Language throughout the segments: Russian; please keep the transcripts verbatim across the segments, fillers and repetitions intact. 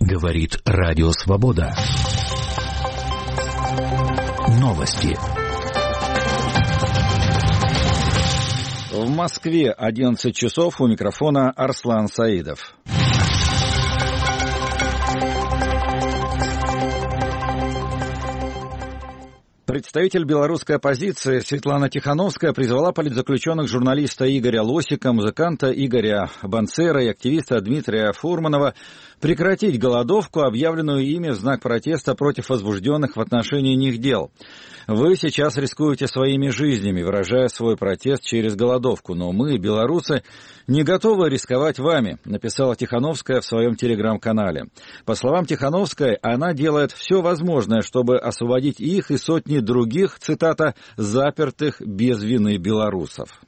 Говорит Радио Свобода. Новости. В Москве одиннадцать часов, у микрофона Арслан Саидов. Представитель белорусской оппозиции Светлана Тихановская призвала политзаключенных журналиста Игоря Лосика, музыканта Игоря Банцера и активиста Дмитрия Фурманова прекратить голодовку, объявленную ими в знак протеста против возбужденных в отношении них дел. Вы сейчас рискуете своими жизнями, выражая свой протест через голодовку, но мы, белорусы, не готовы рисковать вами, написала Тихановская в своем телеграм-канале. По словам Тихановской, она делает все возможное, чтобы освободить их и сотни других, цитата, запертых без вины белорусов.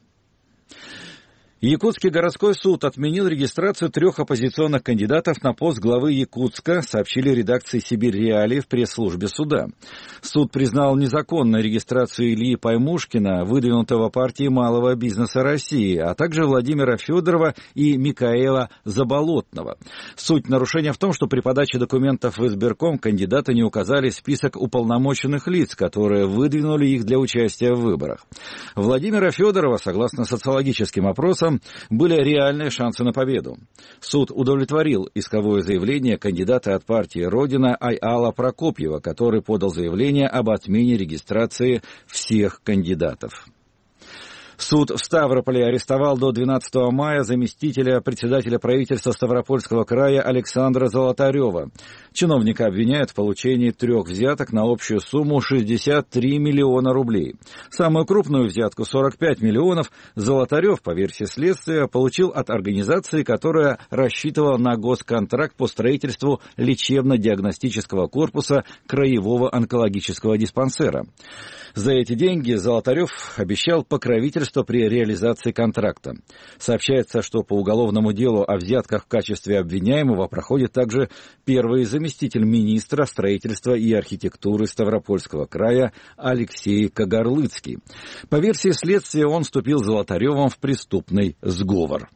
Якутский городской суд отменил регистрацию трех оппозиционных кандидатов на пост главы Якутска, сообщили редакции «Сибирь Реалии» в пресс-службе суда. Суд признал незаконной регистрацию Ильи Паймушкина, выдвинутого партией малого бизнеса России, а также Владимира Федорова и Микаэла Заболотного. Суть нарушения в том, что при подаче документов в избирком кандидаты не указали список уполномоченных лиц, которые выдвинули их для участия в выборах. Владимира Федорова, согласно социологическим опросам, были реальные шансы на победу. Суд удовлетворил исковое заявление кандидата от партии «Родина» Айала Прокопьева, который подал заявление об отмене регистрации всех кандидатов. Суд в Ставрополе арестовал до двенадцатого мая заместителя председателя правительства Ставропольского края Александра Золотарева. Чиновника обвиняют в получении трех взяток на общую сумму шестьдесят три миллиона рублей. Самую крупную взятку, сорок пять миллионов, Золотарев, по версии следствия, получил от организации, которая рассчитывала на госконтракт по строительству лечебно-диагностического корпуса Краевого онкологического диспансера. За эти деньги Золотарев обещал покровительство при реализации контракта. Сообщается, что по уголовному делу о взятках в качестве обвиняемого проходит также первый заместитель министра строительства и архитектуры Ставропольского края Алексей Кагарлыцкий. По версии следствия, он вступил с Золотаревым в преступный сговор.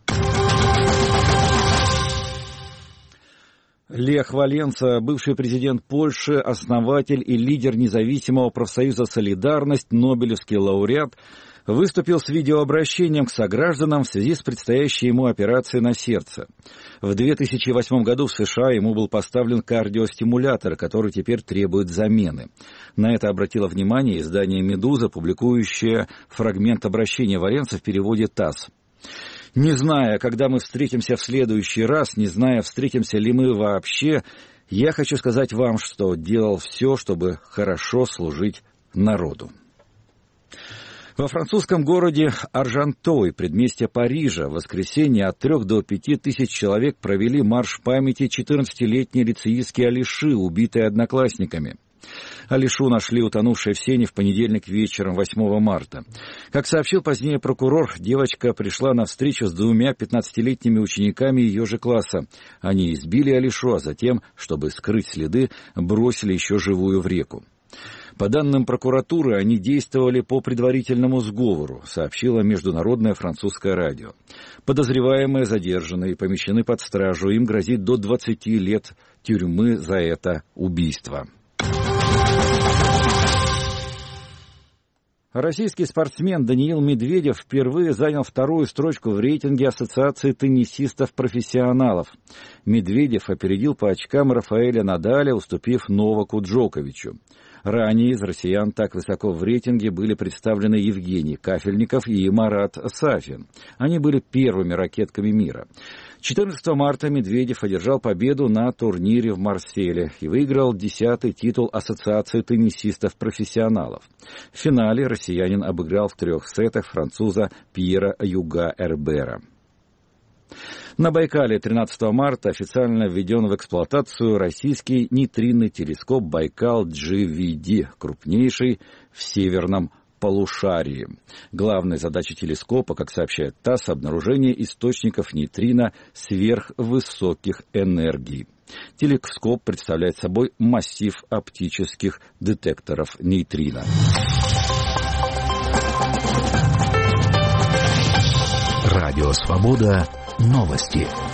Лех Валенса, бывший президент Польши, основатель и лидер независимого профсоюза «Солидарность», нобелевский лауреат, выступил с видеообращением к согражданам в связи с предстоящей ему операцией на сердце. В две тысячи восьмом году в США ему был поставлен кардиостимулятор, который теперь требует замены. На это обратило внимание издание «Медуза», публикующее фрагмент обращения Валенса в переводе ТАСС. Не зная, когда мы встретимся в следующий раз, не зная, встретимся ли мы вообще, я хочу сказать вам, что делал все, чтобы хорошо служить народу. Во французском городе Аржантой, предместье Парижа, в воскресенье от трех до пяти тысяч человек провели марш памяти четырнадцатилетней лицеистки Алиши, убитой одноклассниками. Алишу нашли утонувшей в сене в понедельник вечером, восьмого марта. Как сообщил позднее прокурор, девочка пришла на встречу с двумя пятнадцатилетними учениками ее же класса. Они избили Алишу, а затем, чтобы скрыть следы, бросили еще живую в реку. По данным прокуратуры, они действовали по предварительному сговору, сообщило Международное французское радио. Подозреваемые задержаны и помещены под стражу. Им грозит до двадцати лет тюрьмы за это убийство. Российский спортсмен Даниил Медведев впервые занял вторую строчку в рейтинге Ассоциации теннисистов-профессионалов. Медведев опередил по очкам Рафаэля Надаля, уступив Новаку Джоковичу. Ранее из россиян так высоко в рейтинге были представлены Евгений Кафельников и Марат Сафин. Они были первыми ракетками мира. четырнадцатого марта Медведев одержал победу на турнире в Марселе и выиграл десятый титул Ассоциации теннисистов-профессионалов. В финале россиянин обыграл в трех сетах француза Пьера Юга-Эрбера. На Байкале тринадцатого марта официально введен в эксплуатацию российский нейтринный телескоп Байкал-джи ви ди, крупнейший в северном полушарии. Главной задачей телескопа, как сообщает ТАСС, обнаружение источников нейтрино сверхвысоких энергий. Телескоп представляет собой массив оптических детекторов нейтрино. Радио Свобода. Новости.